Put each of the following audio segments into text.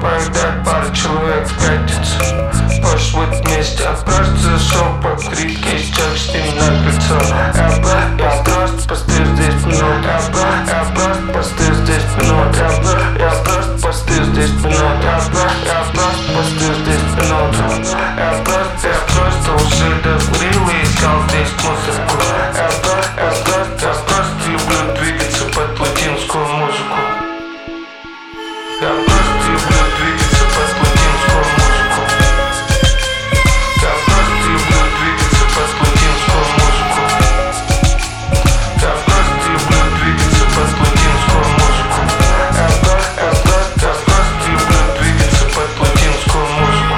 поедать пара человек в пятницу. Пошвыд вместе, а просто зашел покрыть кейс-чек с ним на крыльцо. Я просто постыл здесь минут. Я просто постыл здесь минут. Я просто постыл здесь минут. Я просто постыл здесь минут. Я просто уже докурил и искал здесь мусорку. Я просто люблю двигаться под латинскую музыку. Я просто люблю двигаться под латинскую музыку. Я просто люблю двигаться под латинскую музыку. Я просто люблю двигаться под латинскую музыку. Я просто люблю двигаться под латинскую музыку.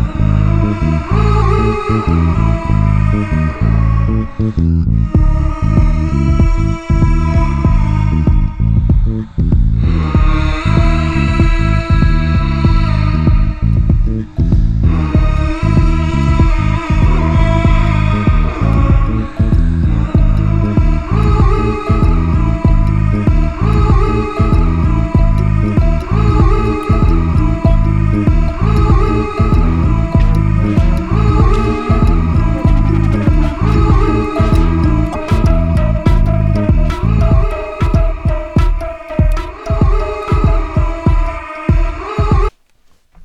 Mm-hmm.